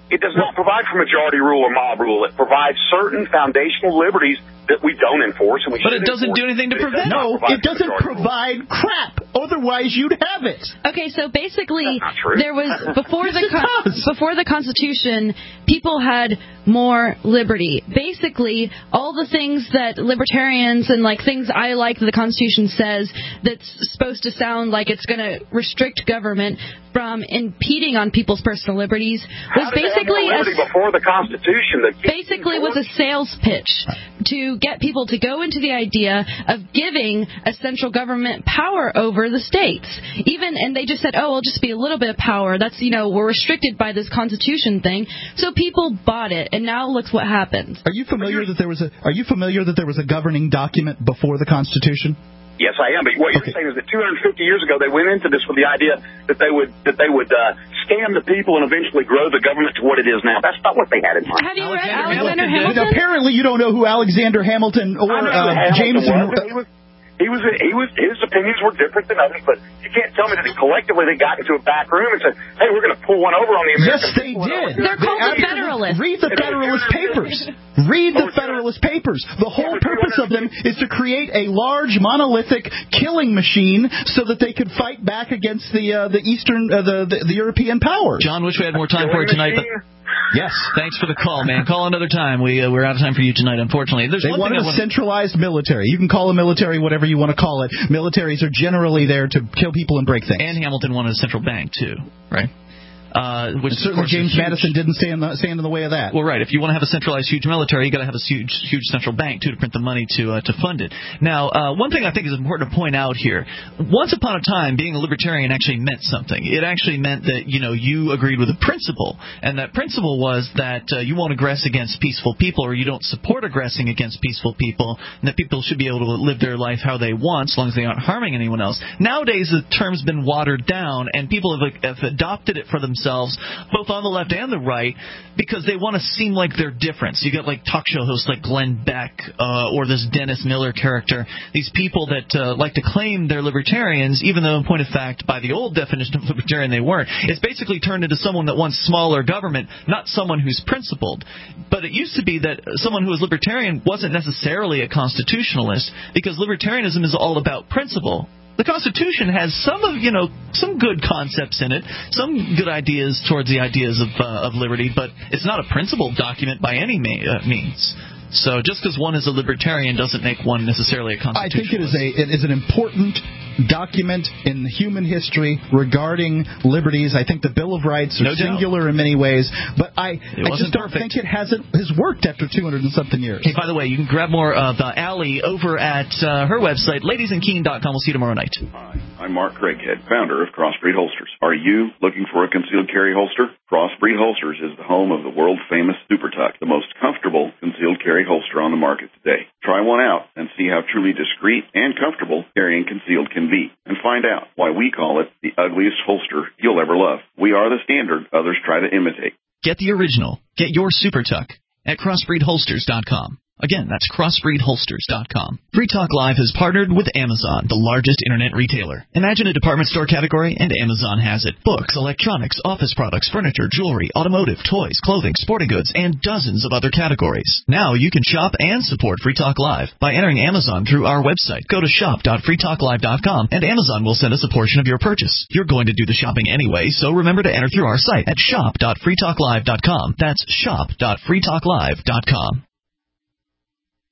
It does not provide for majority rule or mob rule. It provides certain foundational liberties that we don't enforce, and we But it doesn't do anything to prevent it. No, it doesn't provide crap. Otherwise, you'd have it. Okay, so basically, there was before the Constitution, people had more liberty. Basically, all the things that libertarians and like things I like that the Constitution says that's supposed to sound like it's going to restrict government from impeding on people's personal liberties was basically before the Constitution. Basically, was a sales pitch to get people to go into the idea of giving a central government power over the states. And they just said, oh, it'll just be a little bit of power. That's, we're restricted by this Constitution thing. So people bought it, and now look what happens. Are you familiar that there was a governing document before the Constitution? Yes, I am. But what you're saying is that 250 years ago they went into this with the idea that they would scam the people and eventually grow the government to what it is now. That's not what they had in mind. Have you read Alexander Hamilton? Apparently, you don't know who Alexander Hamilton or James. His opinions were different than others, but you can't tell me that collectively they got into a back room and said, "Hey, we're going to pull one over on the American." Yes, they did. They're called the Federalists. Read the Federalist Papers. Read the Federalist Papers. The whole purpose of them is to create a large monolithic killing machine so that they could fight back against the European powers. John, wish we had more time for it tonight, but. Yes. Thanks for the call, man. Call another time. We're out of time for you tonight, unfortunately. They wanted a centralized military. You can call a military whatever you want to call it. Militaries are generally there to kill people and break things. And Hamilton wanted a central bank, too, right? Which certainly James Madison didn't stand in the way of that. Well, right. If you want to have a centralized huge military, you got to have a huge central bank too to print the money to fund it. Now, one thing I think is important to point out here: once upon a time, being a libertarian actually meant something. It actually meant that you agreed with a principle, and that principle was that you won't aggress against peaceful people, or you don't support aggressing against peaceful people, and that people should be able to live their life how they want, as long as they aren't harming anyone else. Nowadays, the term's been watered down, and people have adopted it for themselves, both on the left and the right, because they want to seem like they're different. So you got like talk show hosts like Glenn Beck or this Dennis Miller character, these people that like to claim they're libertarians, even though in point of fact, by the old definition of libertarian, they weren't. It's basically turned into someone that wants smaller government, not someone who's principled. But it used to be that someone who was libertarian wasn't necessarily a constitutionalist, because libertarianism is all about principle. The Constitution has some good concepts in it, some good ideas towards the ideas of liberty, but it's not a principled document by any means. So just because one is a libertarian doesn't make one necessarily a constitutionalist. I think it is an important document in human history regarding liberties. I think the Bill of Rights are singular in many ways, but I just don't think it has worked after 200 and something years. Hey, by the way, you can grab more of Allie over at her website, ladiesandkeen.com. We'll see you tomorrow night. Hi, I'm Mark Craighead, founder of Crossbreed Holsters. Are you looking for a concealed carry holster? Crossbreed Holsters is the home of the world-famous Super Tuck, the most comfortable concealed carry holster on the market today. Try one out and see how truly discreet and comfortable carrying concealed can be, and find out why we call it the ugliest holster you'll ever love. We are the standard others try to imitate. Get the original. Get your Super Tuck at crossbreedholsters.com. Again, that's crossbreedholsters.com. Free Talk Live has partnered with Amazon, the largest internet retailer. Imagine a department store category, and Amazon has it. Books, electronics, office products, furniture, jewelry, automotive, toys, clothing, sporting goods, and dozens of other categories. Now you can shop and support Free Talk Live by entering Amazon through our website. Go to shop.freetalklive.com, and Amazon will send us a portion of your purchase. You're going to do the shopping anyway, so remember to enter through our site at shop.freetalklive.com. That's shop.freetalklive.com.